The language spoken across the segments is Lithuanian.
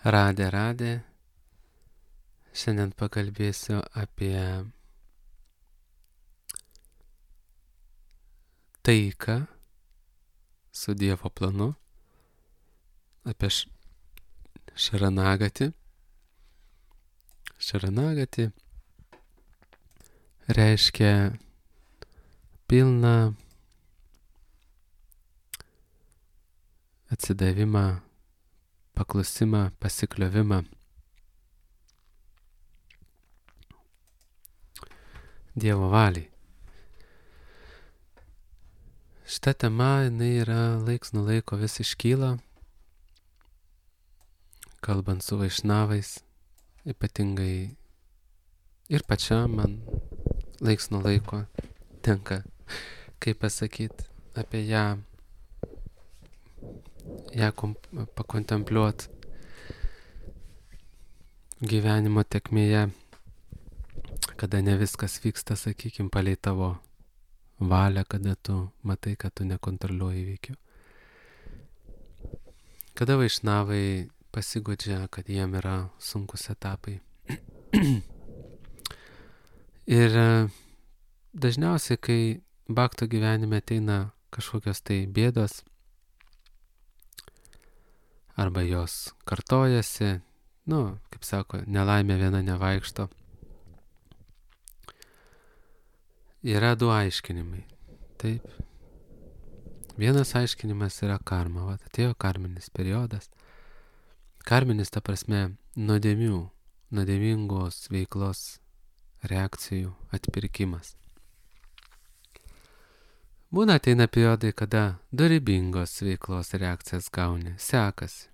Radė. Šiandien pakalbėsiu apie taiką su Dievo planu, apie Šaranagatį. Šaranagati reiškia pilną atsidavimą, paklusimą, pasikliovimą Dievo valiai. Šita tema, jinai yra laiks nuo laiko vis iškyla, kalbant su vaišnavais, ypatingai ir pačiam man laiks nuo laiko tenka, kaip pasakyti, apie ją pakontempliuot gyvenimo tekmėje, kada ne viskas vyksta, sakykim, palei tavo valią, kada tu matai, kad tu nekontroliuoji įvykių. Kada vaišnavai pasigodžia, kad jiem yra sunkus etapai. Ir dažniausiai, kai bakto gyvenime ateina kažkokios tai bėdos, arba jos kartojasi, kaip sako, nelaimė viena nevaikšto, yra du aiškinimai. Taip. Vienas aiškinimas yra karma. Atėjo karminis periodas. Karminis, ta prasme, nuodėmingos veiklos reakcijų atpirkimas. Būna ateina periodai, kada dorybingos veiklos reakcijas gauni, sekasi.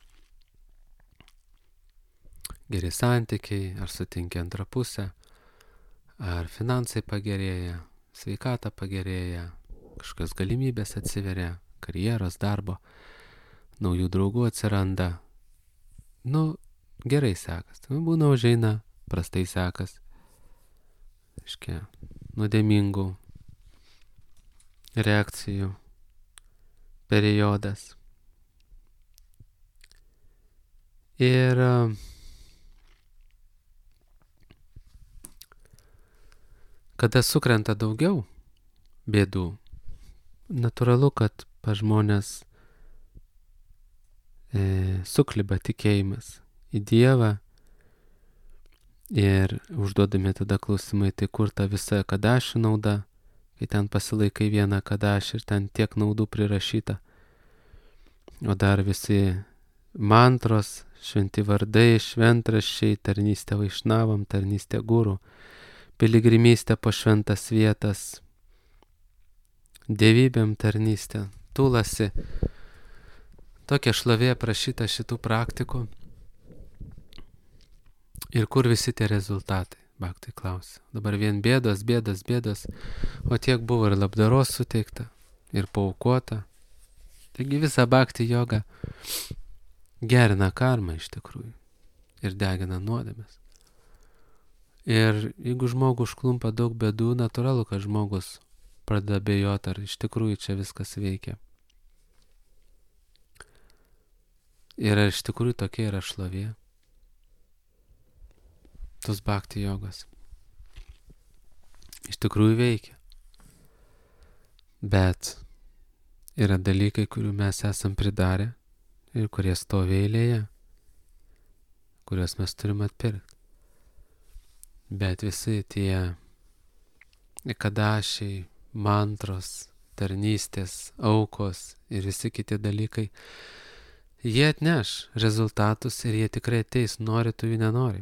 Geri santykiai, ar sutinki antrą pusę, ar finansai pagerėja, sveikata pagerėja, kažkokios galimybės atsiveria, karjeros, darbo, naujų draugų atsiranda. Gerai sekas. Būna užeina, prastai sekas. Reiškia, nuodėmingų reakcijų periodas. Ir kada sukrenta daugiau bėdų, natūralu, kad pas žmonės sukliba tikėjimas į Dievą ir užduodami tada klausimai, tai kur ta visa kadašių nauda, kai ten pasilaikai vieną kadašį ir ten tiek naudų prirašyta, o dar visi mantros, šventi vardai, šventraščiai, tarnystė vaišnavam, tarnystė guru, piligrimystė po šventas vietas, dievybėm tarnystė, tūlasi. Tokia šlovė aprašyta šitų praktikų. Ir kur visi tie rezultatai? Baktai klausia. Dabar vien bėdos, o tiek buvo ir labdaros suteikta, ir paaukota. Taigi visa bakti joga gerina karmą iš tikrųjų ir degina nuodėmes. Ir jeigu žmogų užklumpa daug bėdų, natūralu, kad žmogus pradeda bejoti, ar iš tikrųjų čia viskas veikia. Ir ar iš tikrųjų tokia yra šlovė, tos bakti jogos. Iš tikrųjų veikia. Bet yra dalykai, kurių mes esam pridarę ir kurie stovi eilėje, kuriuos mes turim atpirkti. Bet visi tie kadašiai, mantros, tarnystės, aukos ir visi kiti dalykai, jie atneš rezultatus ir jie tikrai ateis, nori tu jų nenori.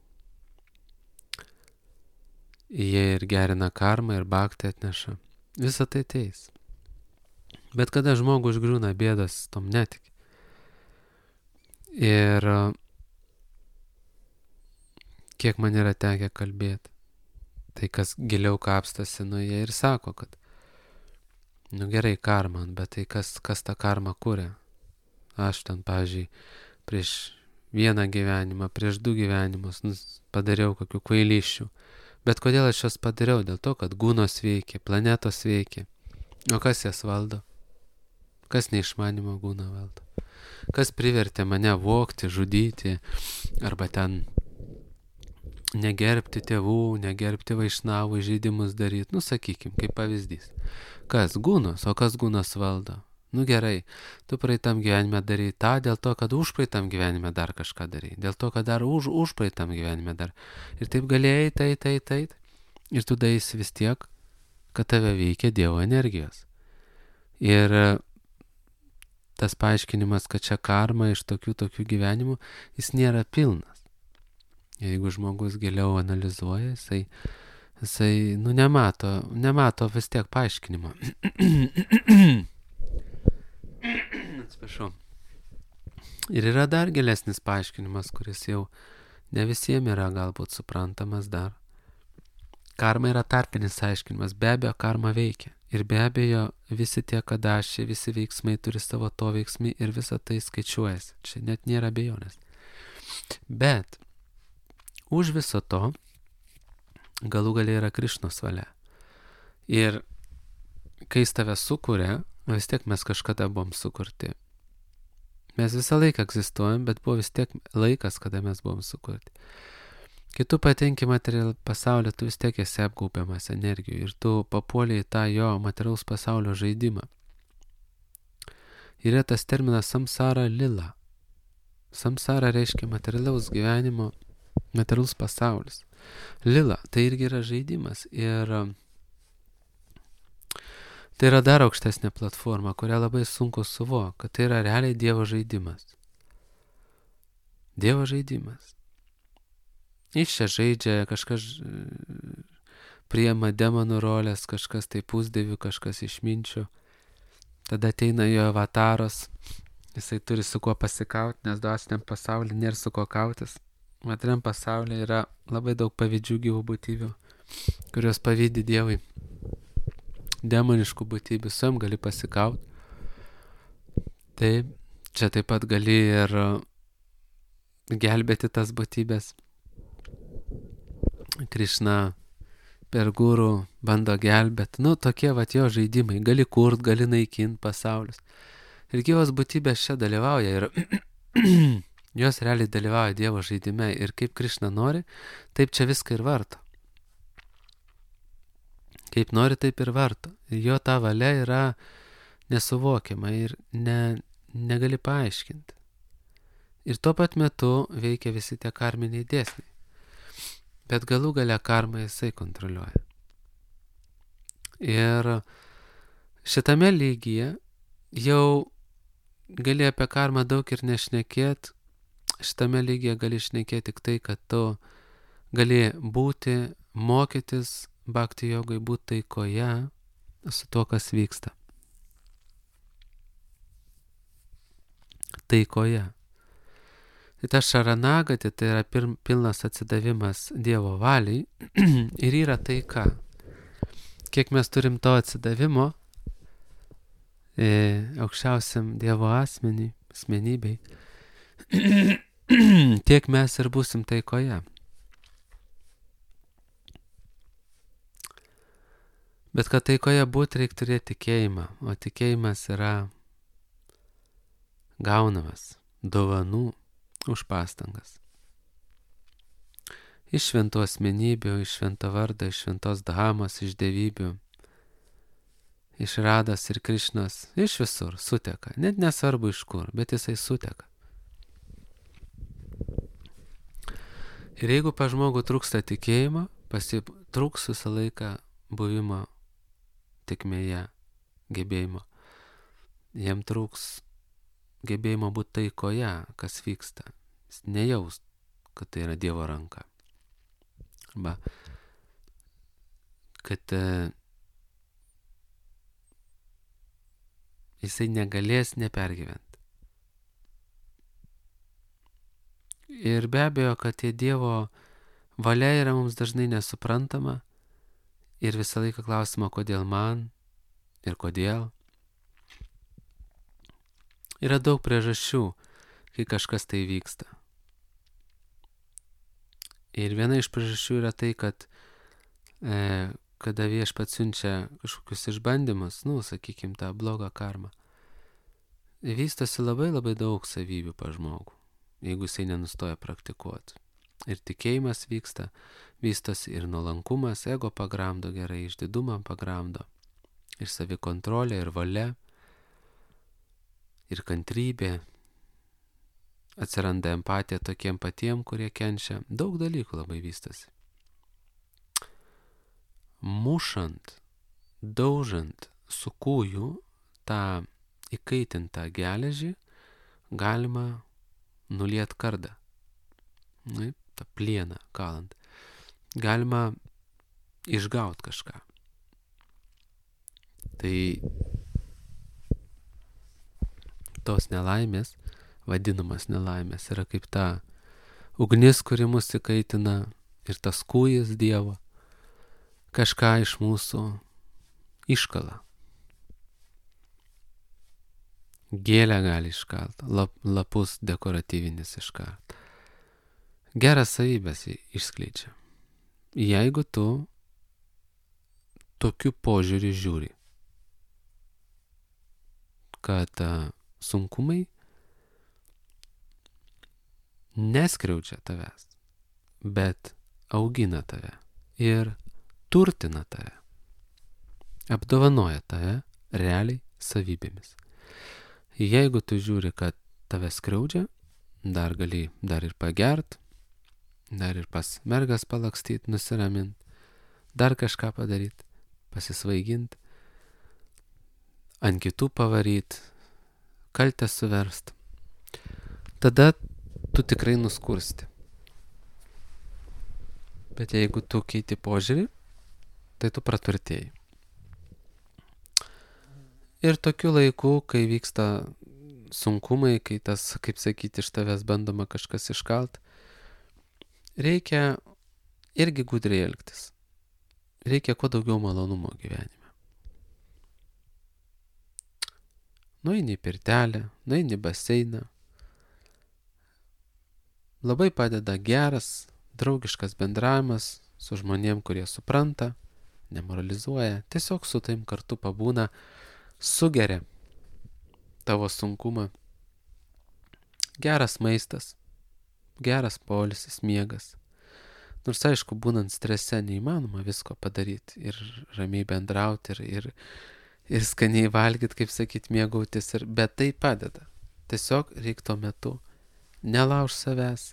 Jie ir gerina karmą, ir baktį atneša. Visa tai ateis. Bet kada žmogų užgriūna bėdos, tom netiki. Ir kiek man yra tekę kalbėti, tai kas giliau kapstasi, jie ir sako, kad gerai karma, bet tai kas tą karmą kuria? Aš ten, pavyzdžiui, prieš vieną gyvenimą, prieš 2 gyvenimus padariau kokių kvailysčių. Bet kodėl aš jas padariau? Dėl to, kad gūnos veikia, planetos veikia. O kas jas valdo? Kas neišmanimo gūną valdo? Kas privertė mane vogti, žudyti, arba ten negerbti tėvų, negerbti vaišnavų, žaidimus daryti, sakykim, kaip pavyzdys. Kas gūnos, o kas gūnos valdo? Gerai, tu praeitam gyvenime darai tą, dėl to, kad užpraeitam gyvenime dar kažką darai, dėl to, kad dar užpraeitam gyvenime dar. Ir taip galėjai tai. Ir tu daeisi vis tiek, kad tave veikia Dievo energijos. Ir tas paaiškinimas, kad čia karma iš tokių gyvenimų, jis nėra pilnas. Jeigu žmogus giliau analizuoja, jisai nemato vis tiek paaiškinimo. Atsiprašau. Ir yra dar gilesnis paaiškinimas, kuris jau ne visiems yra galbūt suprantamas dar. Karma yra tarpinis aiškinimas, be abejo karma veikia. Ir be abejo visi tie kadašiai, visi veiksmai turi savo to veiksmai ir visa tai skaičiuojasi. Čia net nėra abejonės. Bet už viso to galų galia yra Krišnos valia. Ir kai jis tave sukuria, vis tiek mes kažkada buvom sukurti. Mes visą laiką egzistuojam, bet buvo vis tiek laikas, kada mes buvom sukurti. Kai tu patenki materialų pasaulį, tu vis tiek esi apgaubiamas energijų ir tu papuoliai į tą jo materialaus pasaulio žaidimą. Yra tas terminas samsara lila. Samsara reiškia materialaus gyvenimo, materialus pasaulis. Lila, tai irgi yra žaidimas ir tai yra dar aukštesnė platforma, kurią labai sunku suvokti, kad tai yra realiai Dievo žaidimas. Dievo žaidimas. Iš čia žaidžia, kažkas priema demonų rolės, kažkas tai pusdievių, kažkas išminčių. Tada ateina jo avataras, jisai turi su kuo pasikauti, nes dvasiniam pasaulyje nėra su kuo kautis. Materialiam pasaulyje yra labai daug pavydžių gyvų būtybių, kurios pavydi Dievui. Demoniškų būtybių, su jom gali pasikauti. Tai čia taip pat gali ir gelbėti tas būtybės. Krišna per gurų bando gelbėti. Tokie jo žaidimai. Gali kurt, gali naikinti pasaulius. Ir gyvos būtybės čia dalyvauja ir jos realiai dalyvauja Dievo žaidime. Ir kaip Krišna nori, taip čia viską ir varto. Kaip nori, taip ir varto. Ir jo ta valia yra nesuvokiama ir negali paaiškinti. Ir tuo pat metu veikia visi tie karminiai dėsniai. Bet galų galia karmą jisai kontroliuoja. Ir šitame lygyje jau gali apie karmą daug ir nešnekėti. Šitame lygyje gali šnekėti tik tai, kad tu gali būti, mokytis bhakti jogai, būti taikoje su tuo, kas vyksta. Taikoje. Tai ta šaranagati, tai yra pilnas atsidavimas Dievo valiai ir yra taika. Kiek mes turim to atsidavimo aukščiausiam Dievo asmenybei, tiek mes ir būsim taikoje. Bet kad taikoje būti, reikia turėti tikėjimą, o tikėjimas yra gaunamas dovanų už pastangas. Iš šventų asmenybių, iš švento vardo, iš šventos dhamos, iš dievybių, iš Rados ir Krišnos, iš visur suteka. Net nesvarbu iš kur, bet jisai suteka. Ir jeigu pa žmogų trūksta tikėjimo, trūks visą laiką buvimo tikmėje, gebėjimo. Jam trūks gebėjimo būti taikoje, kas vyksta. Jis nejaus, kad tai yra Dievo ranka. Arba, kad jisai negalės nepergyventi. Ir be abejo, kad tie Dievo valia yra mums dažnai nesuprantama ir visą laiką klausima, kodėl man ir kodėl. Yra daug priežasčių, kai kažkas tai vyksta. Ir viena iš priežasčių yra tai, kad kada Viešpats siunčia kažkokius išbandymus, sakykim, tą blogą karmą, vystosi labai labai daug savybių pas žmogų, jeigu jisai nenustoja praktikuoti. Ir tikėjimas vystosi ir nuolankumas, ego pagramdo gerai, išdidumą pagramdo, ir savikontrolė, ir valia, ir kantrybė, atsiranda empatija tokiem patiem, kurie kenčia, daug dalykų labai vystosi. Mušant, daužant su kūju tą įkaitintą geležį, galima nuliet kardą. tą plieną kalant, galima išgaut kažką. Tai tos nelaimės, vadinamas nelaimės, yra kaip ta ugnis, kuri mus įkaitina, ir tas kūjas Dievo kažką iš mūsų iškala. Gėlę gali iškalt, lapus dekoratyvinis iškalt. Geras savybės išskleidžia. Jeigu tu tokiu požiūriu žiūri, kad sunkumai neskriaudžia tavęs, bet augina tave ir turtina tave, apdovanoja tave realiai savybėmis. Jeigu tu žiūri, kad tave skriaudžia, dar gali dar ir pagert, dar ir pas mergas palakstyt, nusiramint, dar kažką padaryt, pasisvaigint, ant kitų pavaryt, kaltę suverst. Tada tu tikrai nuskursti. Bet jeigu tu keiti požiūrį, tai tu praturtėjai. Ir tokiu laiku, kai vyksta sunkumai, kai tas, kaip sakyti, iš tavęs bandoma kažkas iškalt, reikia irgi gudriai elgtis. Reikia kuo daugiau malonumo gyvenime. Nueini į pirtelę, nueini į baseiną. Labai padeda geras, draugiškas bendravimas su žmonėm, kurie supranta, nemoralizuoja, tiesiog su taim kartu pabūna, sugeria tavo sunkumą. Geras maistas, geras poilsis, miegas. Nors aišku, būnant strese neįmanoma visko padaryti ir ramiai bendrauti ir skaniai valgyti, kaip sakyt, mėgautis, bet tai padeda. Tiesiog reik tuo metu nelauž savęs,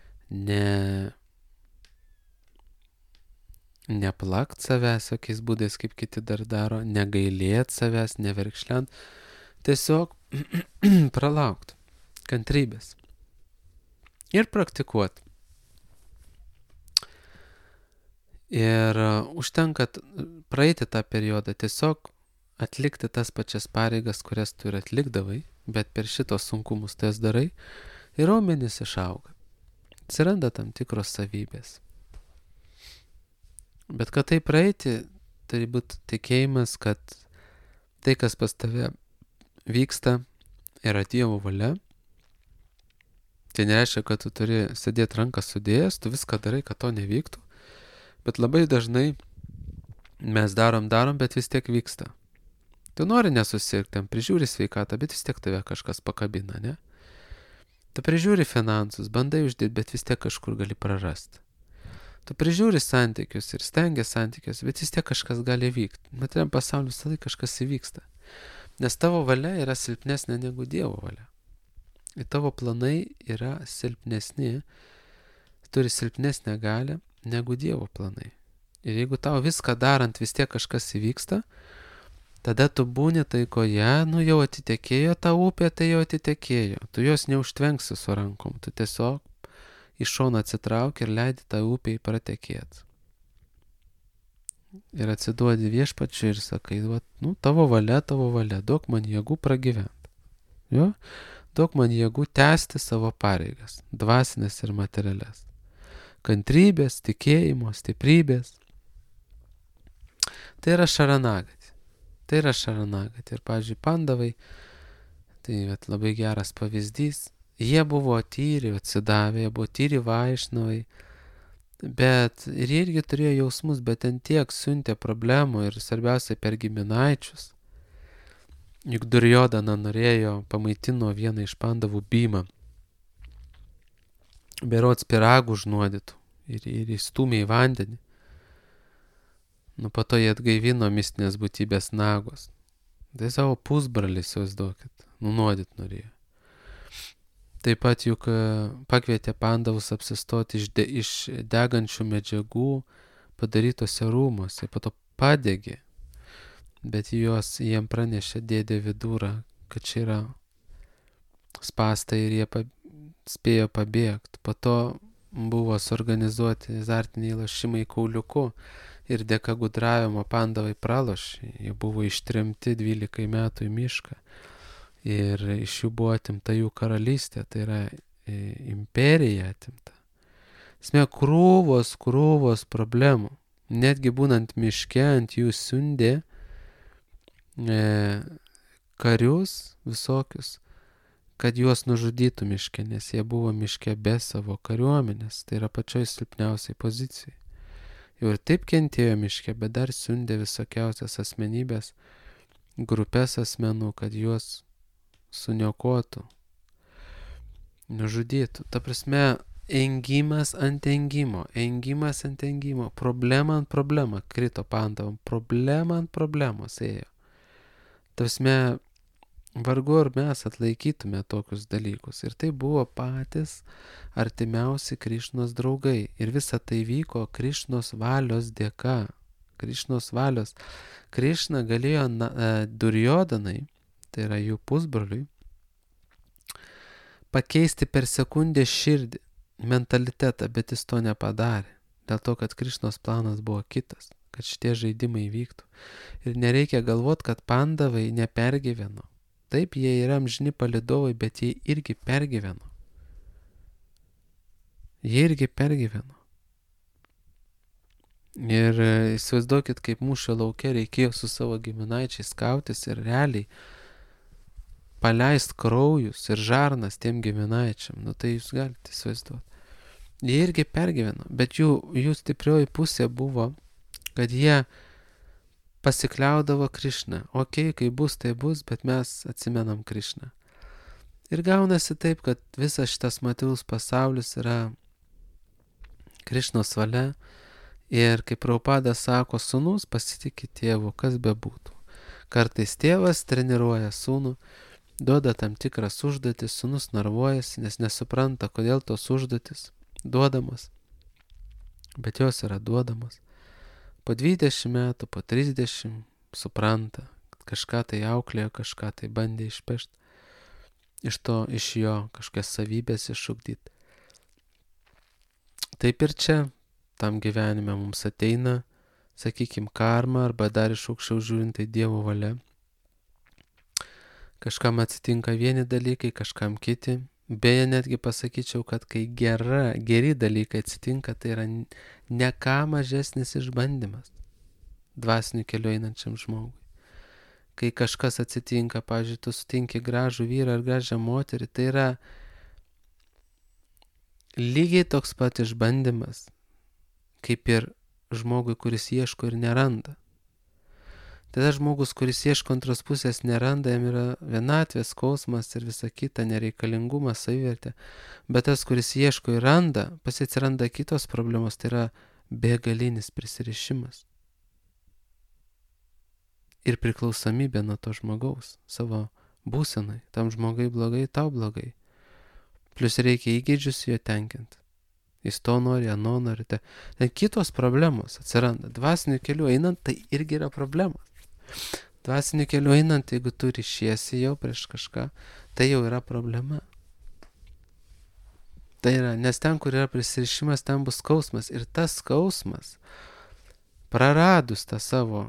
neplakt savęs jokiais būdais, kaip kiti dar daro, negailėt savęs, neverkšlent, tiesiog pralaukt, kantrybės ir praktikuot. Ir užtenka praeiti tą periodą, tiesiog atlikti tas pačias pareigas, kurias tu ir atlikdavai, bet per šitos sunkumus tas darai ir raumenys išauga. Atsiranda tam tikros savybės. Bet kad tai praeiti, turi būti tikėjimas, kad tai, kas pas tave vyksta, yra Dievo valia. Tai nereiškia, kad tu turi sėdėti ranką sudėjęs, tu viską darai, kad to nevyktų. Bet labai dažnai mes darom, bet vis tiek vyksta. Tu nori nesusirgti, tam prižiūri sveikatą, bet vis tiek tave kažkas pakabina, ne? Tu prižiūri finansus, bandai uždirbti, bet vis tiek kažkur gali prarasti. Tu prižiūri santykius ir stengiasi santykius, bet vis tiek kažkas gali vykti. Materiam pasauliu visą laiką kažkas įvyksta. Nes tavo valia yra silpnesnė negu Dievo valia. Ir tavo planai yra silpnesni, turi silpnesnę galią negu Dievo planai. Ir jeigu tau viską darant vis tiek kažkas įvyksta, tada tu būni taikoje, jau atitekėjo ta upė, tai jau atitekėjo. Tu jos neužtvenksi su rankom, tu tiesiog iš šono atsitrauki ir leidi tą upę pratekėti. Ir atsiduodi Viešpačiui ir sakai, tavo valia, duok man jėgų pragyventi. Jo? Duok man jėgų tęsti savo pareigas, dvasinės ir materialias. Kantrybės, tikėjimo, stiprybės. Tai yra šaranagati. Ir, pavyzdžiui, pandavai, tai labai geras pavyzdys. Jie buvo tyri, atsidavę, jie buvo tyri vaišnavai, bet ir jie irgi turėjo jausmus, bet ten tiek siuntė problemų ir svarbiausia per giminaičius. Juk Duryodhana norėjo pamaitino vieną iš pandavų Bhimą. Berods pyragų užnuodytų ir įstūmė į vandenį. Nu, po to jie atgaivino mistinės būtybės nagos. Tai savo pusbralį, įsivaizduokit, nunuodyt norėjo. Taip pat juk pakvietė pandavus apsistoti iš degančių medžiagų padarytose rūmuose, po to padegė. Bet jiem pranešė dėdė Vidura, kad čia yra spąstai ir jie spėjo pabėgti. Po to buvo suorganizuoti azartiniai lošimai kauliuku ir dėka gudravimo pandavai pralošė. Jie buvo ištremti 12 metų į mišką ir iš jų buvo atimta jų karalystė, tai yra imperija atimta. Esmė, krūvos problemų. Netgi būnant miške ant jų siundė karius visokius, kad juos nužudytų miške, nes jie buvo miške be savo kariuomenės, tai yra pačioj silpniausiai pozicijai. Jau ir taip kentėjo miške, bet dar siundė visokiausias asmenybės, grupės asmenų, kad juos suniokotų, nužudytų. Ta prasme, engimas ant engimo, problema ant problemą krito pandavom, problema ant problemos ėjo. Ta prasme, vargu ar mes atlaikytume tokius dalykus. Ir tai buvo patys artimiausi Krišnos draugai. Ir visa tai vyko Krišnos valios dėka. Krišnos valios. Krišna galėjo Duryodhanai, tai yra jų pusbroliui, pakeisti per sekundę širdį, mentalitetą, bet jis to nepadarė. Dėl to, kad Krišnos planas buvo kitas, kad šitie žaidimai vyktų. Ir nereikia galvoti, kad pandavai nepergyveno. Taip, jie yra amžini palydovai, bet jie irgi pergyveno. Ir įsivaizduokit, kaip mūšio lauke reikėjo su savo giminaičiais kautis ir realiai paleist kraujus ir žarnas tiem giminaičiam. Nu tai jūs galite įsivaizduoti. Jie irgi pergyveno, bet jų stiprioji pusė buvo, kad jie pasikliaudavo Krišną. Ok, kai bus, tai bus, bet mes atsimenam Krišną. Ir gaunasi taip, kad visas šitas materialus pasaulis yra Krišnos valia. Ir kaip Prabhupada sako, sūnus pasitikė tėvu, kas bebūtų. Kartais tėvas treniruoja sūnų, duoda tam tikras užduotis, sūnus nervuojasi, nes nesupranta, kodėl tos užduotis duodamos. Bet jos yra duodamos. Po 20 metų, po 30 supranta, kad kažką tai auklėjo, kažką tai bandė išpešti. Iš jo kažkokias savybės išugdyti. Taip ir čia, tam gyvenime mums ateina, sakykime, karma arba dar iš aukščiau žiūrint tai Dievo valia. Kažkam atsitinka vieni dalykai, kažkam kiti. Beje, netgi pasakyčiau, kad kai geri dalykai atsitinka, tai yra ne ką mažesnis išbandymas dvasiniu keliu einančiam žmogui. Kai kažkas atsitinka, pavyzdžiui, tu sutinki gražų vyrą ar gražią moterį, tai yra lygiai toks pat išbandymas, kaip ir žmogui, kuris ieško ir neranda. Tada žmogus, kuris ieško antros pusės, neranda, jam yra vienatvės, skausmas ir visa kita, nereikalingumas, savivertė. Bet tas, kuris ieško ir randa, pas jį atsiranda kitos problemos, tai yra begalinis prisirišimas. Ir priklausomybė nuo to žmogaus, savo būsenai. Tam žmogai blogai, tau blogai. Plius reikia įgėdžius jo tenkinti. Jis to nori, ano nori. Ten kitos problemos atsiranda. Dvasiniu keliu einant, tai irgi yra problema. Dvasiniu keliu einant, jeigu tu ryšiesi jau prieš kažką, tai jau yra problema. Tai yra, nes ten, kur yra prisirišimas, ten bus skausmas. Ir tas skausmas, praradus tą savo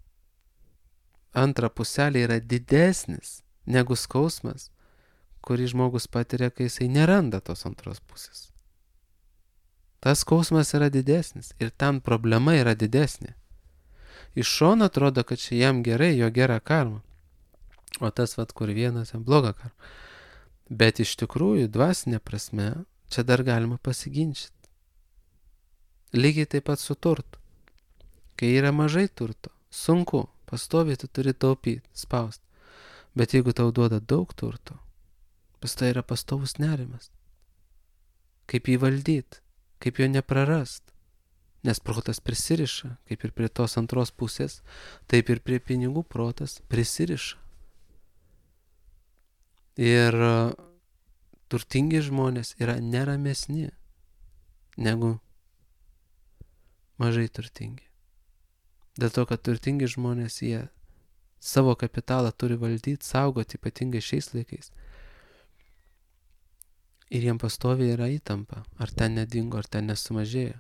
antrą puselį, yra didesnis negu skausmas, kurį žmogus patiria, kai jisai neranda tos antros pusės. Tas skausmas yra didesnis ir ten problema yra didesnė. Iš šono atrodo, kad čia jam gerai, jo gera karma. O tas, kur vienas, jam bloga karma. Bet iš tikrųjų, dvasinė prasme, čia dar galima pasiginčyti. Lygiai taip pat su turtu. Kai yra mažai turto, sunku, pastoviai tu turi taupyti, spausti. Bet jeigu tau duoda daug turto, pas tai yra pastovus nerimas. Kaip jį valdyt, kaip jo neprarast. Nes protas prisiriša, kaip ir prie tos antros pusės, taip ir prie pinigų protas prisiriša. Ir turtingi žmonės yra neramesni negu mažai turtingi. Dėl to, kad turtingi žmonės, jie savo kapitalą turi valdyti, saugoti, ypatingai šiais laikais. Ir jiem pastoviai yra įtampa, ar ten nedingo, ar ten nesumažėjo.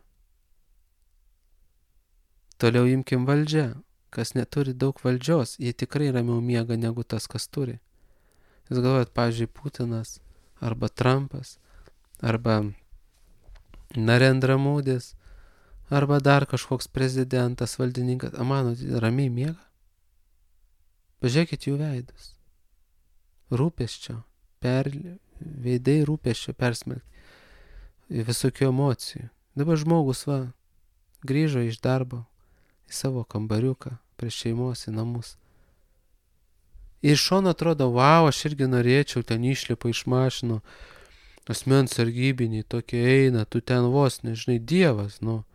Toliau imkim valdžią. Kas neturi daug valdžios, jie tikrai ramiau miega negu tas, kas turi. Jūs galvojat, pavyzdžiui, Putinas, arba Trumpas, arba Narendra Modis, arba dar kažkoks prezidentas, valdininkas, manot, ramiai miega? Pažiūrėkit jų veidus. Rūpesčio, veidai rūpesčio persmelkti, visokių emocijų. Dabar žmogus grįžo iš darbo į savo kambariuką, prie šeimos, į namus. Ir iš šono atrodo, wow, aš irgi norėčiau, ten išlipa iš mašinų, asmens sargybiniai tokie eina, tu ten vos, nežinai, Dievas,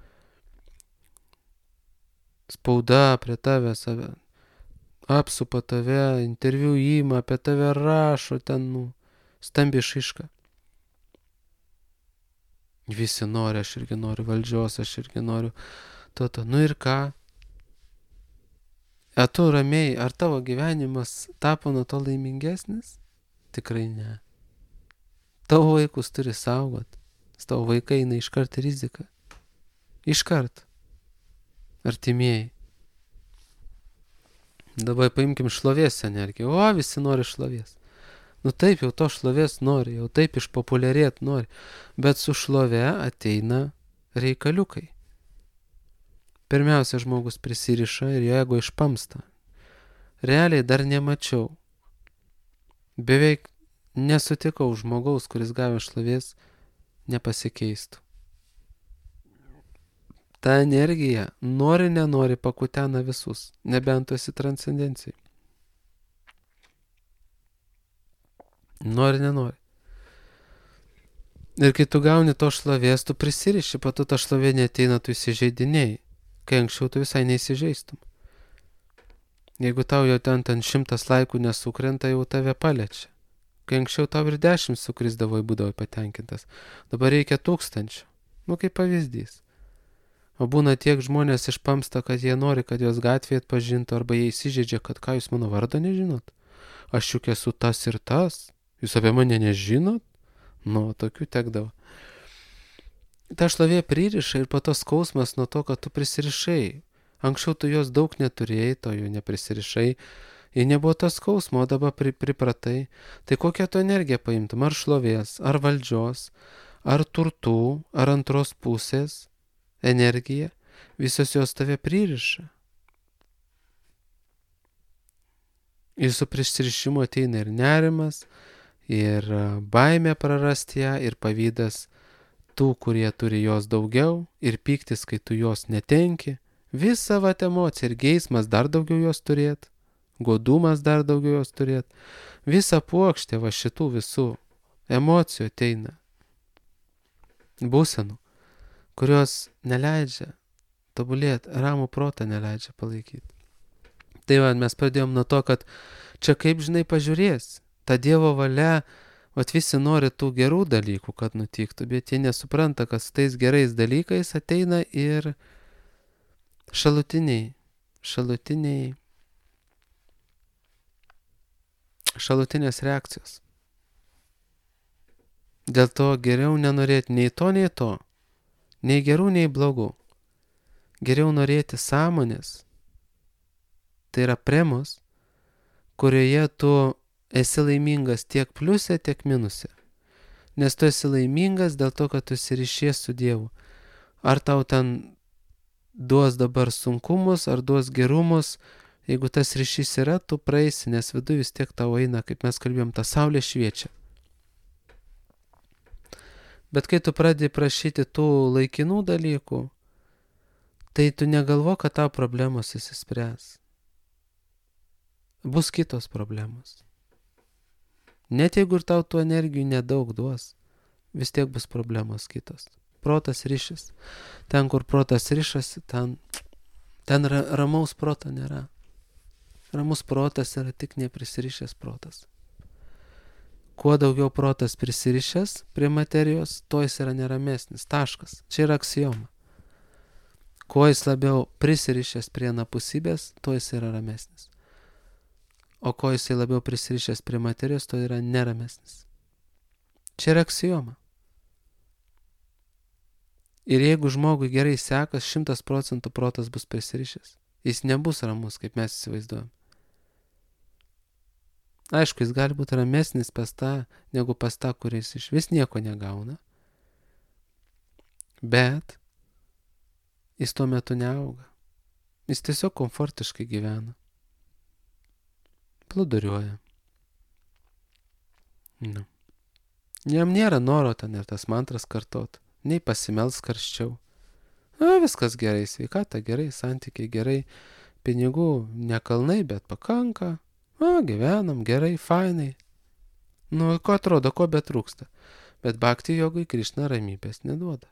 spauda prie tavęs, apsupa tave, interviu įima, apie tave rašo, ten, stambi išaiška. Visi nori, aš irgi noriu valdžios, aš irgi noriu to. Ir ką? Ar tu ramiai, ar tavo gyvenimas tapo nuo to laimingesnis? Tikrai ne. Tavo vaikus turi saugot. Tavo vaikai eina iškart riziką. Iškart. Artimieji. Dabar paimkim šlovės energiją. O, visi nori šlovės. Taip jau to šlovės nori, jau taip išpopuliarėt nori. Bet su šlove ateina reikaliukai. Pirmiausia, žmogus prisiriša ir jo ego išpamsta. Realiai dar nemačiau. Beveik nesutikau žmogaus, kuris gavė šlovės, nepasikeistų. Ta energija, nori, nenori, pakutena visus, nebent tu esi transcendencijai. Nori, nenori. Ir kai tu gauni to šlovės, tu prisiriši, po to ta šlovė neteina, tu įsižeidinėjai. Kai anksčiau tu visai neįsižeistum. Jeigu tau jau ten 100 laikų nesukrenta, jau tave paliečia. Kai anksčiau tau ir 10 sukrisdavo, būdavo patenkintas. Dabar reikia 1000. Kaip pavyzdys. O būna tiek žmonės išpamsta, kad jie nori, kad jos gatvėje atpažintų, arba jie įsižeidžia, kad ką jūs mano vardą nežinot? Aš juk esu tas ir tas. Jūs apie mane nežinot? Tokių tekdavo. Ta šlovė pririša ir po to skausmas nuo to, kad tu prisirišai. Anksčiau tu jos daug neturėjai, to jau neprisirišai. Ir nebuvo to skausmo, o dabar pripratai. Tai kokią tu energiją paimtum? Ar šlovės, ar valdžios, ar turtų, ar antros pusės energija? Visos jos tave pririša. Ir su prisirišimu ateina ir nerimas, ir baimė prarasti ją, ir pavydas tų, kurie turi jos daugiau, ir pyktis, kai tu jos netenki. Visa emocija ir geismas dar daugiau jos turėt, godumas dar daugiau jos turėt. Visa puokštė šitų visų emocijų ateina. Būsenų, kurios neleidžia tobulėti, ramų protą neleidžia palaikyti. Tai mes pradėjom nuo to, kad čia kaip pažiūrės, ta Dievo valia, visi nori tų gerų dalykų, kad nutiktų, bet jie nesupranta, kad su tais gerais dalykais ateina ir šalutinės reakcijos. Dėl to geriau nenorėti nei to, nei gerų, nei blogų. Geriau norėti sąmonės, tai yra premos, kurioje tu esi laimingas tiek pliuse, tiek minuse. Nes tu esi laimingas dėl to, kad tu sirišies su Dievu. Ar tau ten duos dabar sunkumus, ar duos gerumus, jeigu tas ryšys yra, tu praeisi, nes viduje vis tiek tau eina, kaip mes kalbėjom, ta saulė šviečia. Bet kai tu pradedi prašyti tų laikinų dalykų, tai tu negalvo, kad tau problemos išsispręs. Bus kitos problemos. Net jeigu ir tau tų energijų nedaug duos, vis tiek bus problemos kitos. Protas ryšis. Ten, kur protas ryšasi, ten ramaus proto nėra. Ramus protas yra tik neprisirišęs protas. Kuo daugiau protas prisirišęs prie materijos, tuo jis yra neramesnis. Taškas. Čia yra aksioma. Kuo jis labiau prisirišęs prie anapusybės, tuo jis yra ramesnis. O kuo jis labiau prisirišęs prie materijos, tuo yra neramesnis. Čia yra aksioma. Ir jeigu žmogui gerai sekas, 100% protas bus prisirišęs. Jis nebus ramus, kaip mes įsivaizduojam. Aišku, jis gali būti ramesnis pas tą, negu pas tą, kuris iš vis nieko negauna. Bet jis tuo metu neauga. Jis tiesiog komfortiškai gyvena. Plūduriuoja. Nu. Jam nėra noro ten ir tas mantras kartot. Nei pasimels karščiau. Viskas gerai, sveikata gerai, santykiai gerai, pinigų nekalnai, bet pakanka. Gyvenam gerai, fainai. Ko atrodo, ko betrūksta. Bet bhakti jogai Krišna ramybės neduoda.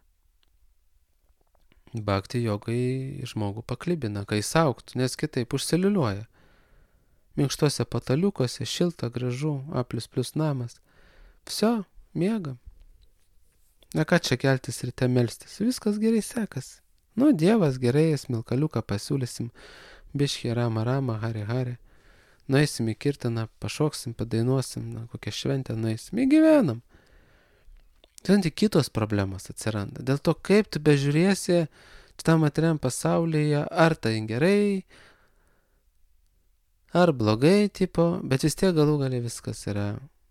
Bhakti jogai žmogų paklibina, kai jis augtų, nes kitaip užsiliuliuoja. Minkštose pataliukose, šilta, gražu, A++ namas. Vsio, miegam. Ką čia keltis ryte melstis, viskas gerai sekasi. Dievas gerai, smilkaliuką pasiūlysim, biškį rama, hari. Nueisim į kirtaną, pašoksim, padainuosim, kokią šventę nueisim, įgyvenam. Ten tik kitos problemos atsiranda. Dėl to, kaip tu bežiūrėsi šitam materialiam pasaulyje, ar tai gerai, ar blogai, tipo, bet vis tiek galų gale viskas yra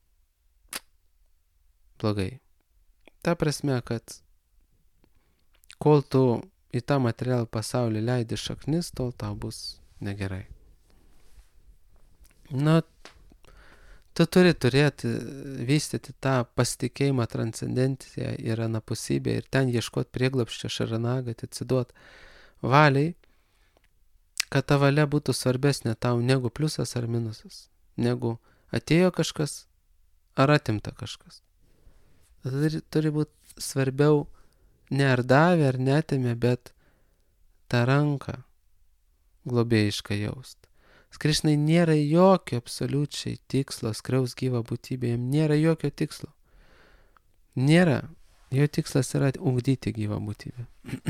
blogai. Ta prasme, kad kol tu į tą materialų pasaulį leidi šaknis, tol tau bus negerai. Tu turi turėti, vystyti tą pasitikėjimą transcendenciją ir anapusybę ir ten ieškoti prieglapščio šaranagati, atsiduot valiai, kad ta valia būtų svarbesnė tau negu pliusas ar minusas, negu atėjo kažkas ar atimta kažkas. Turi būti svarbiau ne ar davė, ar netėmė, bet tą ranką globėjišką jaust. Krišnai nėra jokio absoliučiai tikslo skriaus gyvą būtybę, jam nėra jokio tikslo. Nėra. Jo tikslas yra ugdyti gyvą būtybę.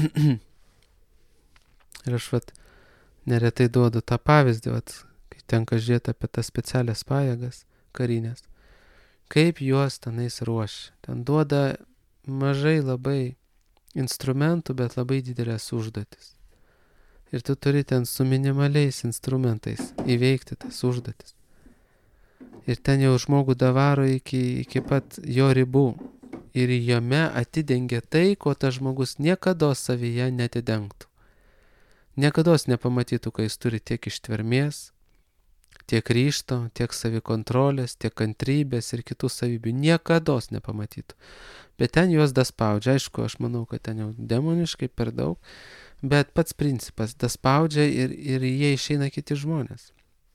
Ir aš neretai duodu tą pavyzdį, kai tenka žiūrėti apie tas specialias pajėgas karinės. Kaip juos tenais ruošia. Ten duoda mažai labai instrumentų, bet labai didelės užduotis. Ir tu turi ten su minimaliais instrumentais įveikti tas užduotis. Ir ten jau žmogų davaro iki pat jo ribų. Ir jame atidengia tai, ko tas žmogus niekada savyje netidengtų. Niekada nepamatytų, kai jis turi tiek ištvermės, tiek ryžto, tiek savikontrolės, tiek kantrybės ir kitų savybių. Niekada nepamatytų. Bet ten juos daspaudžia. Aišku, aš manau, kad ten jau demoniškai per daug. Bet pats principas, daspaudžia ir jie išeina kiti žmonės.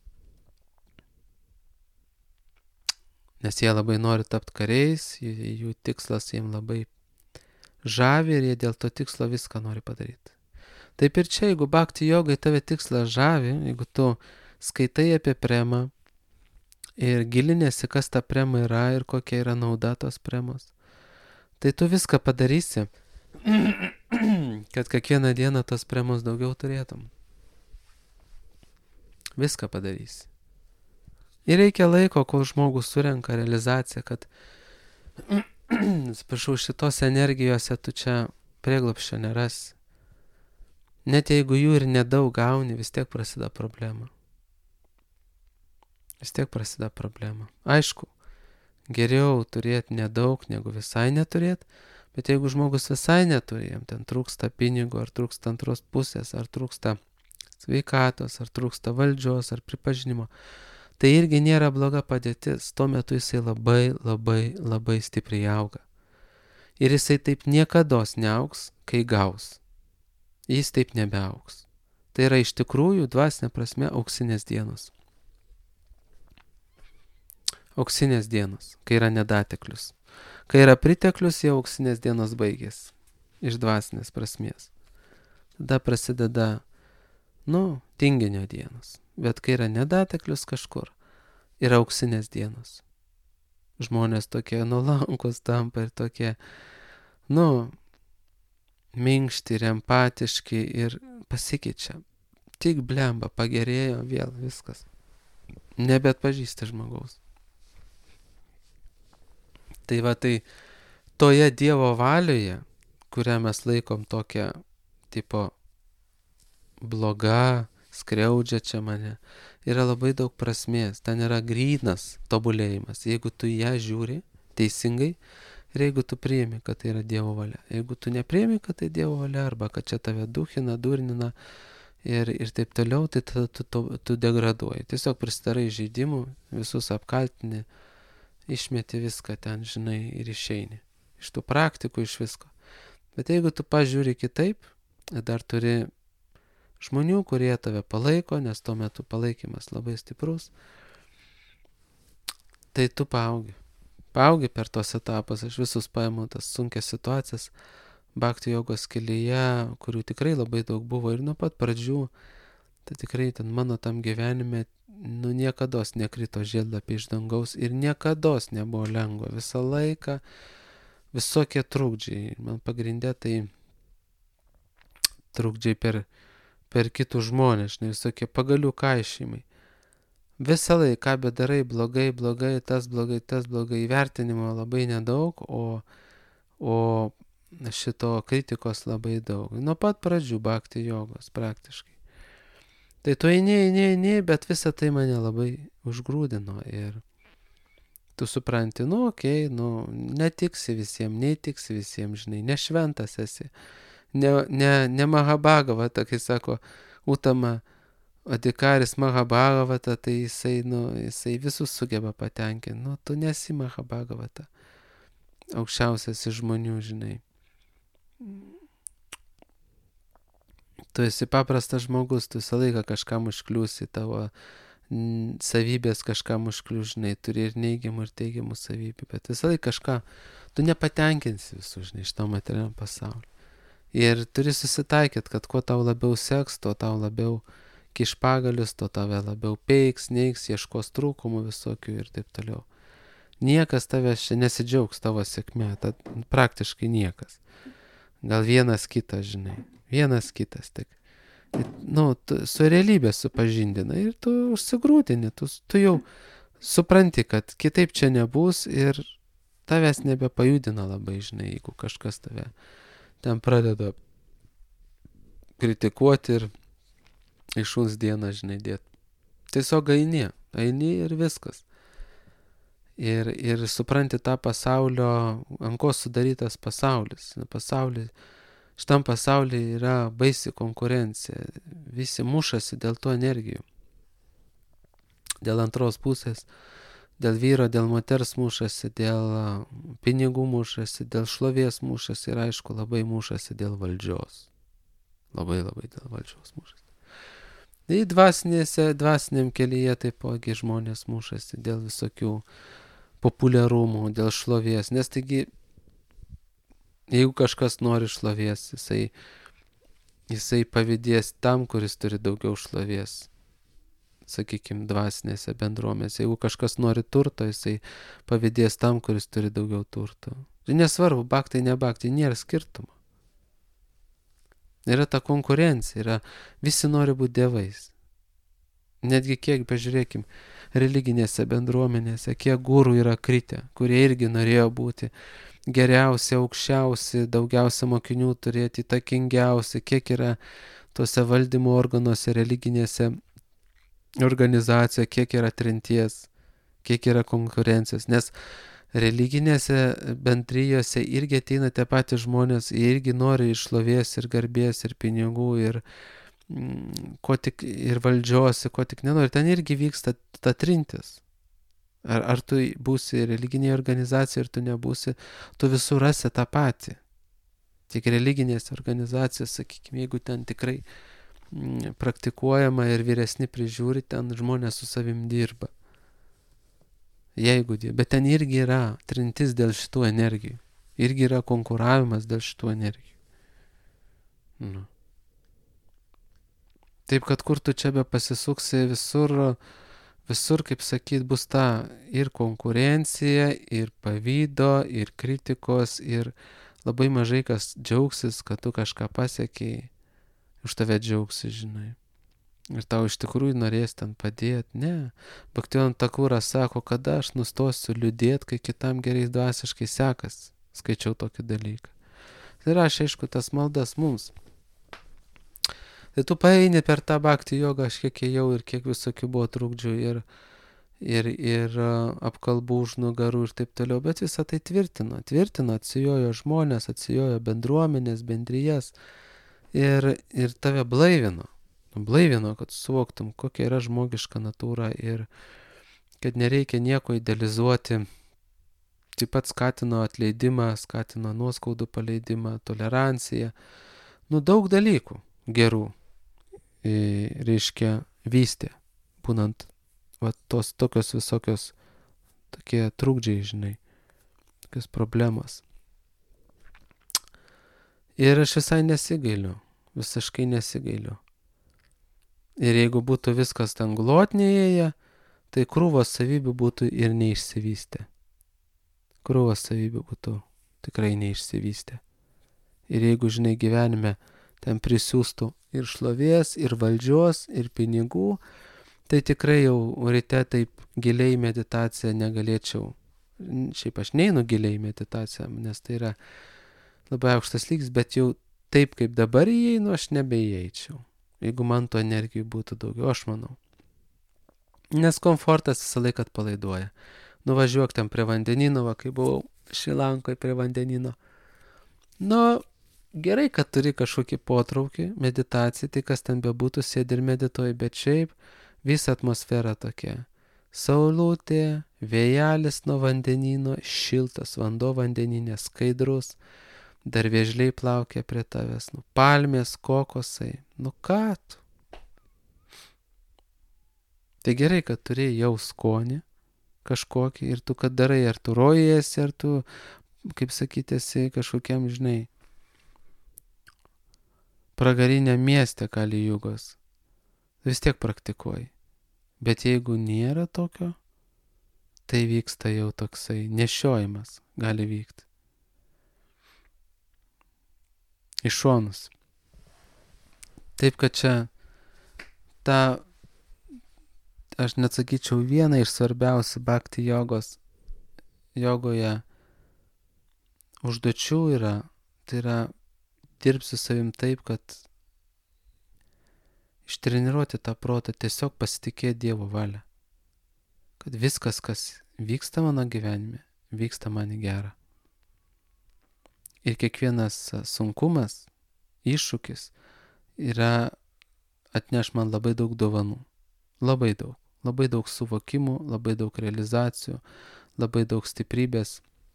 Nes jie labai nori tapti kariais, jų tikslas jiems labai žavi ir jie dėl to tikslo viską nori padaryti. Taip ir čia, jeigu bhakti jogai tave tikslas žavi, jeigu tu skaitai apie premą ir gilinėsi, kas ta prema yra ir kokia yra nauda tos premos, tai tu viską padarysi, kad kiekvieną dieną tos premos daugiau turėtum. Viską padarysi. Ir reikia laiko, kol žmogus surenka realizaciją, kad šitos energijose tu čia prieglobsčio nerasi. Net jeigu jų ir nedaug gauni, vis tiek prasideda problema. Aišku, geriau turėti nedaug, negu visai neturėti, bet jeigu žmogus visai neturi, jam ten trūksta pinigų, ar trūksta antros pusės, ar trūksta sveikatos, ar trūksta valdžios, ar pripažinimo, tai irgi nėra bloga padėtis. Tuo metu jisai labai stipriai auga. Ir jisai taip niekados neaugs, kai gaus. Jis taip nebeaugs. Tai yra iš tikrųjų dvasinė prasme auksinės dienos. auksinės dienos, kai yra nedateklius. Kai yra priteklius, jau auksinės dienos baigės. Iš dvasinės prasmės. Tada prasideda, tinginio dienos. Bet kai yra nedateklius kažkur, yra auksinės dienos. Žmonės tokie nuolankus tampa ir tokie, minkšti ir empatiški ir pasikeičia. Tik blemba, pagerėjo vėl viskas. Nebeatpažįsta žmogaus. Tai toje Dievo valioje, kurią mes laikom tokią, tipo, bloga, skriaudžia čia mane, yra labai daug prasmės. Ten yra grynas tobulėjimas. Jeigu tu ją žiūri teisingai ir jeigu tu priimi, kad tai yra Dievo valia. Jeigu tu nepriimi, kad tai Dievo valia, arba kad čia tave duchina, durnina ir taip toliau, tai tada tu degraduoji. Tiesiog pristarai žaidimų, visus apkaltini, išmeti viską ten, žinai, ir išeini. Iš tų praktikų, iš visko. Bet jeigu tu pažiūri kitaip, dar turi žmonių, kurie tave palaiko, nes tuo metu palaikymas labai stiprus, tai tu paaugi. Paaugi per tos etapus, aš visus paimu tas sunkias situacijas, bhakti jogos kelyje, kurių tikrai labai daug buvo ir nuo pat pradžių, tai tikrai ten mano tam gyvenime, niekados nekrito žiedlapiai iš dangaus ir niekados nebuvo lengva. Visą laiką visokie trukdžiai. Man pagrindė tai trukdžiai per kitus žmonės, visokie pagalių kaišymai. Visą laiką, ką bedarai, blogai, tas blogai, įvertinimo labai nedaug, o šito kritikos labai daug. Nuo pat pradžių bhakti jogos praktiškai. Tai tu eini, bet visą tai mane labai užgrūdino ir tu supranti, netiksi visiems, neįtiksi visiems, žinai, nešventas esi. Ne Mahabhagavata, kai sako Utama Adhikaris Mahabhagavata, tai jisai visus sugeba patenkinti. Tu nesi Mahabhagavata, aukščiausias iš žmonių, žinai. Tu esi paprastas žmogus, tu visą laiką kažkam užkliūsi, tavo savybės kažkam užkliūs, žinai, turi ir neigiamų, ir teigiamų savybių, bet visą laiką kažką, tu nepatenkinsi visų, žinai, iš to materialiam pasaulio. Ir turi susitaikyti, kad kuo tau labiau seks, tuo tau labiau kiš pagalius, tuo tave labiau peiks, neiks, ieškos trūkumų visokių ir taip toliau. Niekas tavęs čia nesidžiaugs tavo sėkme, praktiškai niekas. Gal vienas kitas, žinai, vienas kitas tik. Su realybė supažindina ir tu užsigrūdini, tu jau supranti, kad kitaip čia nebus ir tavęs nebepajudina labai, žinai, jeigu kažkas tave ten pradeda kritikuoti ir iššūs dieną, žinai, dėti. Tiesiog eini ir viskas. Ir supranti tą pasaulio, ant ko sudarytas pasaulis. Šitam pasaulyje yra baisi konkurencija. Visi mušasi dėl tų energijų. Dėl antros pusės, dėl vyro, dėl moters mušasi, dėl pinigų mušasi, dėl šlovės mušasi ir aišku labai mušasi dėl valdžios. Labai dėl valdžios mušasi. Tai dvasiniam kelyje taipogi žmonės mušasi dėl visokių populiarumų, dėl šlovės. Nes taigi, jeigu kažkas nori šlovės, jisai pavydės tam, kuris turi daugiau šlovės. Sakykime, dvasinėse bendruomenėse. Jeigu kažkas nori turto, jisai pavydės tam, kuris turi daugiau turto. Tai nesvarbu, bhakti, ne bhakti, nėra skirtumo. Yra ta konkurencija, visi nori būti dievais. Netgi kiek, pažiūrėkim, religinėse bendruomenėse, kiek gurų yra kritę, kurie irgi norėjo būti geriausi, aukščiausi, daugiausia mokinių turėti, įtakingiausi, kiek yra tuose valdymo organuose, religinėse organizacijoje, kiek yra trinties, kiek yra konkurencijos, nes religinėse bendrijose irgi ateina tie patys žmonės, jie irgi nori ir šlovės, ir garbės, ir pinigų, ir ko tik, ir valdžios, ko tik nenori. Ten irgi vyksta ta trintis. Ar tu būsi religinėje organizacijoje, ar tu nebūsi, tu visur rasi tą patį. Tik religinės organizacijos, sakykime, jeigu ten tikrai praktikuojama ir vyresni prižiūri, ten žmonės su savim dirba. Bet ten irgi yra trintis dėl šitų energijų. Irgi yra konkuravimas dėl šitų energijų. Nu. Taip, kad kur tu čia be pasisuksi, visur, kaip sakyt, bus ta ir konkurencija, ir pavydo, ir kritikos, ir labai mažai kas džiaugsis, kad tu kažką pasiekiai, už tave džiaugsis, žinai. Ir tau iš tikrųjų norės ten padėti. Ne. Bhaktivinoda Thakura sako, kada aš nustosiu liūdėti, kai kitam gerai dvasiškai sekas. Skaičiau tokį dalyką. Tai rašė, aišku, tas maldas mums. Tai tu paeini per tą bhakti jogą, aš kiek ėjau ir kiek visokių buvo trukdžių ir apkalbų už nugarų ir taip toliau, bet visą tai tvirtino, atsijojo žmonės, atsijojo bendruomenės, bendrijas ir tave blaivino, kad suvoktum, kokia yra žmogiška natūra ir kad nereikia nieko idealizuoti. Taip pat skatino atleidimą, skatino nuoskaudų paleidimą, toleranciją, daug dalykų gerų, reiškia, vystė, būnant tos tokios visokios tokie trukdžiai, žinai, tokios problemos. Ir aš visai nesigailiu, visiškai nesigailiu. Ir jeigu būtų viskas ten glotnėje, tai krūvos savybių būtų ir neišsivystę. Krūvos savybių būtų tikrai neišsivystę. Ir jeigu, žinai, gyvenime ten prisiųstų ir šlovės, ir valdžios, ir pinigų, tai tikrai jau ryte taip giliai meditaciją negalėčiau. Šiaip aš neinu giliai meditaciją, nes tai yra labai aukštas lygis, bet jau taip kaip dabar įeinu, aš nebeįeičiau. Jeigu man to energijų būtų daugiau, aš manau. Nes komfortas visą laiką atpalaiduoja. Nuvažiuok ten prie vandenino, kai buvau Šrilankoje prie vandenino. Gerai, kad turi kažkokį potraukį, meditaciją, tai kas ten bebūtų, sėdi ir medituoji, bet šiaip visa atmosfera tokia. Saulutė, vėjelis nuo vandenino, šiltas vanduo vandeninė, skaidrus, dar vėžliai plaukia prie tavęs, palmės, kokosai, ką tu? Tai gerai, kad turi jau skonį kažkokį ir tu, kad darai, ar tu rojėsi, ar tu, kaip sakyti, esi kažkokiam, žinai, pragariniam mieste Kali Jugos. Vis tiek praktikuoji. Bet jeigu nėra tokio, tai vyksta jau toksai nešiojimas, gali vykti. Iš šonus. Taip, kad čia aš net sakyčiau, viena iš svarbiausių bhakti jogoje užduočių yra, tai yra dirbti su savim taip, kad ištreniruoti tą protą, tiesiog pasitikėti Dievo valią. Kad viskas, kas vyksta mano gyvenime, vyksta man į gerą. Ir kiekvienas sunkumas, iššūkis atneš man labai daug dovanų. Labai daug. Labai daug suvokimų, labai daug realizacijų, labai daug stiprybės,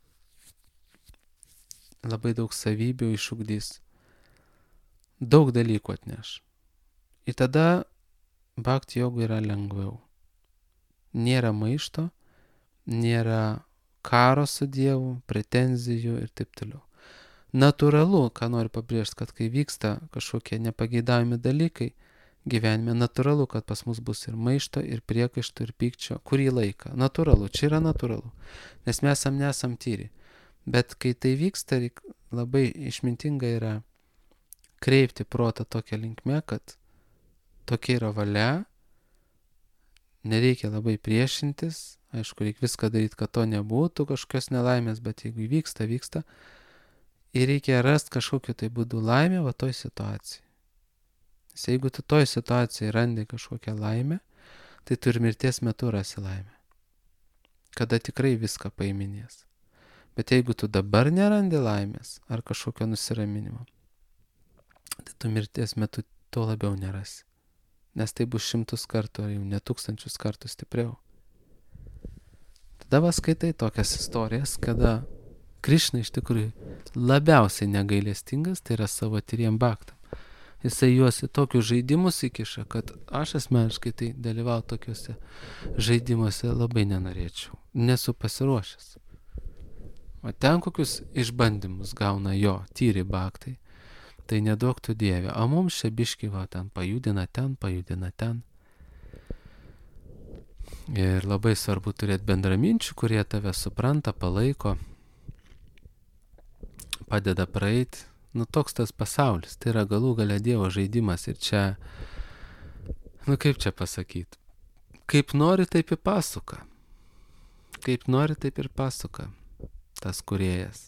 labai daug savybių išugdys. Daug dalykų atneš. Ir tada bhakti jogui yra lengviau. Nėra maišto, nėra karo su Dievu, pretenzijų ir taip toliau. Natūralu, ką noriu pabrėžti, kad kai vyksta kažkokie nepageidavimi dalykai gyvenime, natūralu, kad pas mus bus ir maišto, ir priekaišto, ir pykčio, kurį laiką. Natūralu, čia yra natūralu, nes mes nesam tyri. Bet kai tai vyksta, labai išmintinga yra kreipti protą tokią linkmę, kad tokia yra valia, nereikia labai priešintis, aišku, reikia viską daryti, kad to nebūtų kažkokios nelaimės, bet jeigu vyksta, ir reikia rasti kažkokiu tai būdu laimę toj situacijai. Nes jeigu tu toj situacijai randi kažkokią laimę, tai tu ir mirties metu rasi laimę. Kada tikrai viską paiminės. Bet jeigu tu dabar nerandi laimės ar kažkokio nusiraminimo, tai tu mirties metu to labiau nerasi. Nes tai bus 100 kartų ar jau ne 1000 kartų stipriau. Tada skaitai tokias istorijas, kada Krišna iš tikrųjų labiausiai negailestingas, tai yra savo tyriem bhaktam. Jisai juos į tokius žaidimus įkiša, kad aš asmeniškai tai dalyvauju tokiuose žaidimuose labai nenorėčiau. Nesu pasiruošęs. O ten kokius išbandymus gauna jo tyri bhaktai, tai neduok tu Dieve. O mums čia biški va ten pajudina ten. Ir labai svarbu turėti bendraminčių, kurie tave supranta, palaiko, padeda praeiti. Nu toks tas pasaulis, tai yra galų galia Dievo žaidimas ir čia, nu kaip čia pasakyti, kaip nori taip ir pasuka. Kaip nori taip ir pasuka tas kūrėjas.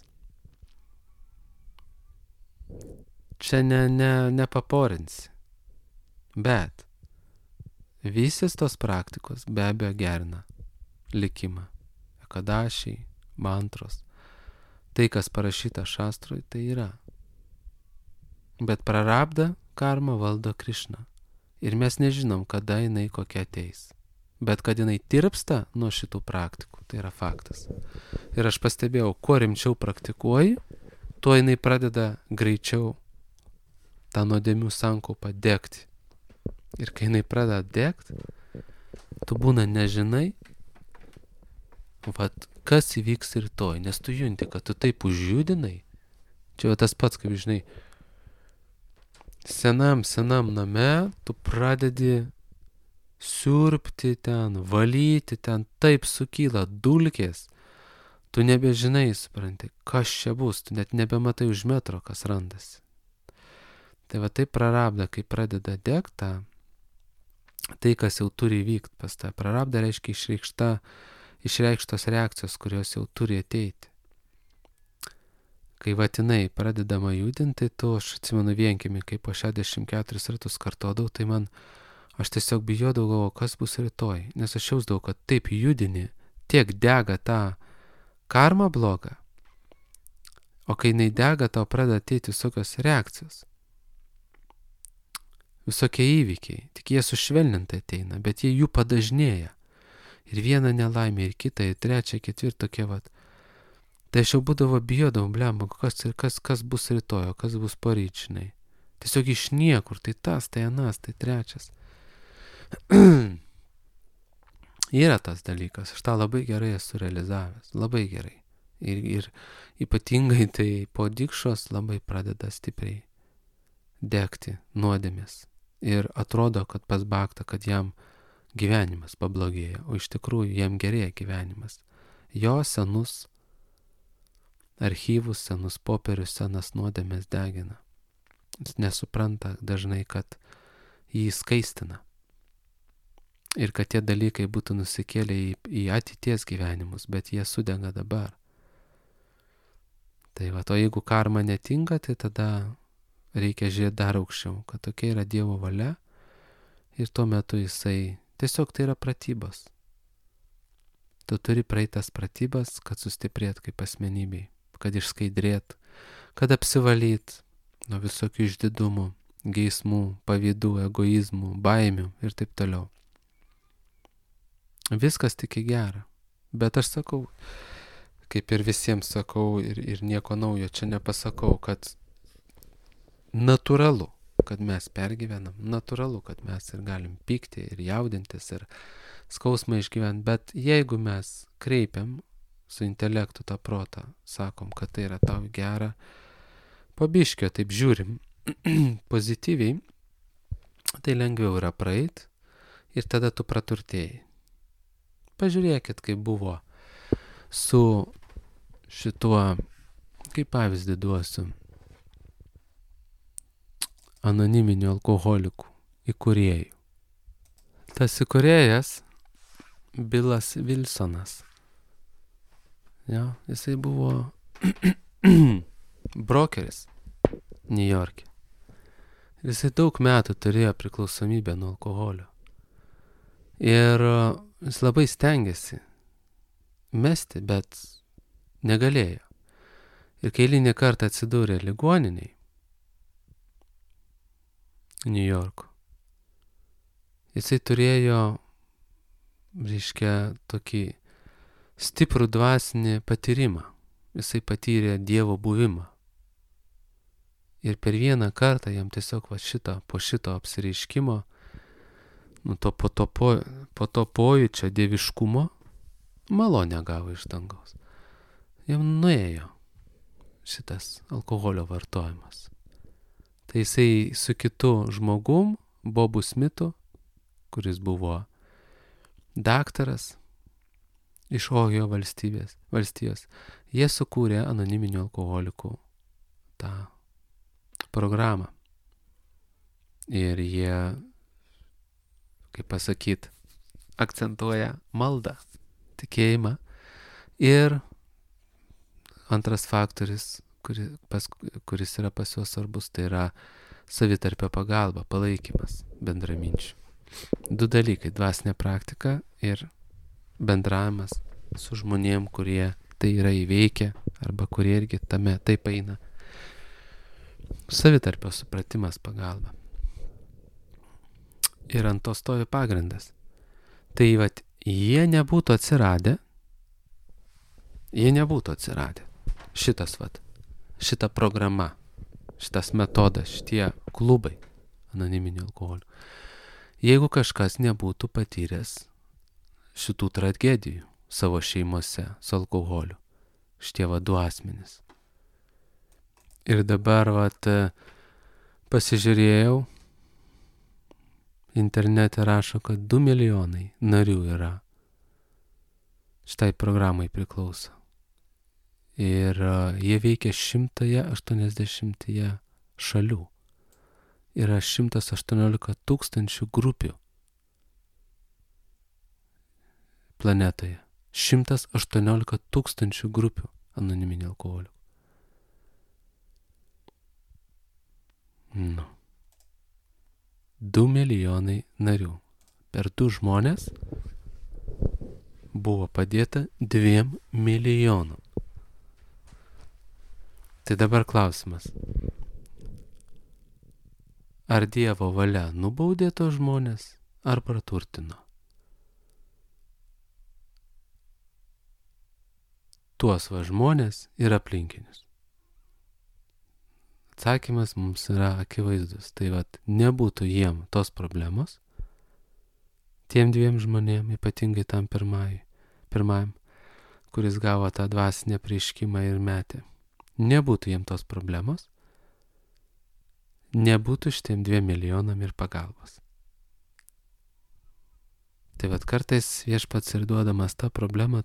Čia nepaporinsi. Bet visis tos praktikos be abejo gerina likimą. Ekadašiai, mantros. Tai, kas parašyta šastrui, tai yra. Bet prarabda karma valdo Krišna. Ir mes nežinom, kada jinai kokia ateis. Bet kad jinai tirpsta nuo šitų praktikų, tai yra faktas. Ir aš pastebėjau, kuo rimčiau praktikuoji, tuo jinai pradeda greičiau tą nuodėmių sankaupą degti. Ir kai jinai pradeda degti, tu būna nežinai, vat, kas įvyks rytoj, nes tu junti, kad tu taip užjudinai. Čia tas pats, kaip žinai, senam name tu pradedi siurbti ten, valyti ten, taip sukyla dulkės, tu nebežinai, supranti, kas čia bus, tu net nebematai už metro, kas randasi. Tai va taip prarabda, kai pradeda degta, tai, kas jau turi įvykti pas tą prarabdą, reiškia išreikštos reakcijos, kurios jau turi ateiti. Kai vatinai pradedama judinti, tu, aš atsimenu vienkimi, kai po 64 ratus kartodavau, tai aš tiesiog bijodavau, kas bus rytoj, nes aš jausdavau, kad taip judini, tiek dega tą karmą blogą, o kai jinai dega, tau pradeda ateiti visokios reakcijos. Visokie įvykiai, tik jie sušvelnintai ateina, bet jie jų padažnėja. Ir vieną nelaimę, ir kitą, ir trečią, ketvirtą, tokie vat. Tai aš jau būdavo bijodavau, blemba, kas bus rytoj, kas bus poryčinai. Tiesiog iš niekur, tai tas, tai anas, tai trečias. Yra tas dalykas, aš tą labai gerai esu realizavęs, labai gerai. Ir ypatingai tai po dikšos labai pradeda stipriai degti nuodėmės. Ir atrodo, kad pas baktą, kad jam gyvenimas pablogėjo, o iš tikrųjų jam gerėja gyvenimas. Jo senus archyvus, senus popierius, senas nuodėmės degina. Jis nesupranta dažnai, kad jį skaistina. Ir kad tie dalykai būtų nusikėlę į ateities gyvenimus, bet jie sudega dabar. Tai va, o jeigu karma netinka, tai tada reikia žiūrėti dar aukščiau, kad tokia yra Dievo valia ir tuo metu jisai, tiesiog tai yra pratybos. Tu turi praeitas pratybas, kad sustiprėt kaip asmenybei, kad išskaidrėt, kad apsivalyt nuo visokių išdidumų, geismų, pavydų, egoizmų, baimių ir taip toliau. Viskas tik į gerą. Bet aš sakau, kaip ir visiems sakau ir nieko naujo čia nepasakau, kad natūralu, kad mes pergyvenam, natūralu, kad mes ir galim pykti ir jaudintis ir skausmą išgyventi, bet jeigu mes kreipiam su intelektu tą protą, sakom, kad tai yra tau gera, po biškio taip žiūrim pozityviai, tai lengviau yra praeit ir tada tu praturtėjai. Pažiūrėkit, kaip buvo su šituo, kaip pavyzdį duosiu, anoniminių alkoholikų įkūrėjų. Tas įkūrėjas Bilas Wilsonas. Ja, jisai buvo brokeris Niujorke. Jisai daug metų turėjo priklausomybę nuo alkoholio. Ir jis labai stengiasi mesti, bet negalėjo. Ir kai eilinį kartą atsidūrė ligoniniai Niujorko, jisai turėjo, reiškia, tokį stiprų dvasinį patyrimą. Jisai patyrė Dievo buvimą. Ir per vieną kartą jam tiesiog po šito apsireiškimo, po to pojūčio dieviškumo, malonę gavo iš dangaus. Jam nuėjo šitas alkoholio vartojimas. Tai jisai su kitu žmogum, Bobu Smitu, kuris buvo daktaras iš Ohijo valstijos, jie sukūrė anoniminių alkoholikų tą programą. Ir jie, kaip pasakyt, akcentuoja maldą, tikėjimą. Ir antras faktorius, kuris yra pas juos svarbus, tai yra savitarpio pagalba, palaikymas bendraminčių. 2 dalykai - dvasinė praktika ir bendravimas su žmonėm, kurie tai yra įveikę arba kurie irgi tame taip eina. Savitarpio supratimas, pagalba. Ir ant to stovi pagrindas. Tai jie nebūtų atsiradę, šita programa, šitas metodas, šitie klubai anoniminių alkoholių, jeigu kažkas nebūtų patyręs šitų tragedijų savo šeimose su alkoholiu, šitie 2 asmenys. Ir dabar pasižiūrėjau, internete rašo, kad 2 milijonai narių yra šitai programai priklauso. Ir jie veikia 180 šalių. Yra 118 tūkstančių grupių planetoje. 118 tūkstančių grupių anoniminių alkoholių. 2 milijonai narių. Per 2 žmonės buvo padėta 2 milijonų. Tai dabar klausimas. Ar Dievo valia nubaudė tos žmonės, ar praturtino? Tuos žmonės ir aplinkinius. Atsakymas mums yra akivaizdus. Tai nebūtų jiem tos problemos, tiem 2 žmonėm, ypatingai tam pirmajam, kuris gavo tą dvasinę apreiškimą ir metė. Nebūtų jiem tos problemos, nebūtų šitiem 2 milijonam ir pagalbos. Tai kartais viešpats ir duodamas tą problemą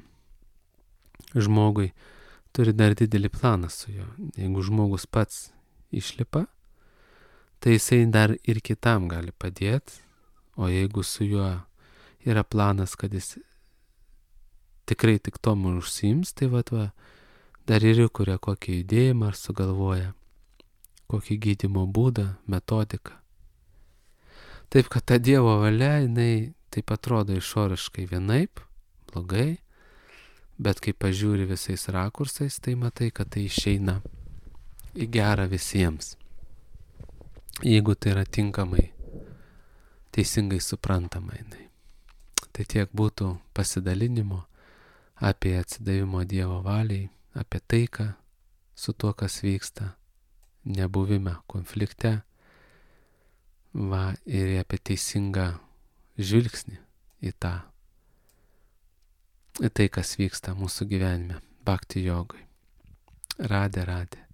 žmogui turi dar didelį planą su juo. Jeigu žmogus pats išlipa, tai jisai dar ir kitam gali padėti, o jeigu su juo yra planas, kad jis tikrai tik tom užsiims, tai dar ir įkuria kokį judėjimą ar sugalvoja kokį gydymo būdą, metodiką. Taip, kad ta Dievo valia, jinai taip atrodo išoriškai vienaip, blogai, bet kai pažiūri visais rakursais, tai matai, kad tai išeina į gerą visiems. Jeigu tai yra tinkamai, teisingai suprantama jinai. Tai tiek būtų pasidalinimo apie atsidavimo Dievo valiai, apie taiką su tuo, kas vyksta, nebuvime konflikte, ir apie teisingą žvilgsnį į tai, kas vyksta mūsų gyvenime, bhakti jogoj. Radė.